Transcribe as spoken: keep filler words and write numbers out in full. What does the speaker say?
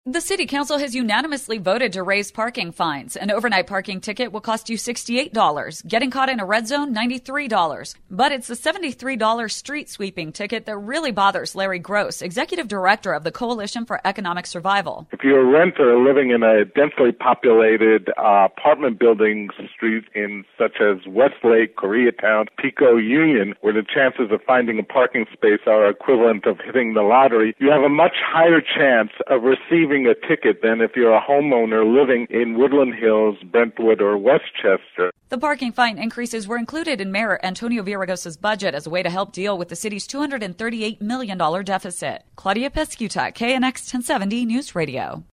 The City Council has unanimously voted to raise parking fines. An overnight parking ticket will cost you sixty-eight dollars. Getting caught in a red zone, ninety-three dollars. But it's the seventy-three dollars street sweeping ticket that really bothers Larry Gross, Executive Director of the Coalition for Economic Survival. If you're a renter living in a densely populated uh, apartment building street in such as Westlake, Koreatown, Pico, Union, where the chances of finding a parking space are equivalent of hitting the lottery, you have a much higher chance of receiving a ticket than if you're a homeowner living in Woodland Hills, Brentwood, or Westchester. The parking fine increases were included in Mayor Antonio Villaraigosa's budget as a way to help deal with the city's two hundred thirty-eight million dollars deficit. Claudia Pescuta, K N X ten seventy News Radio.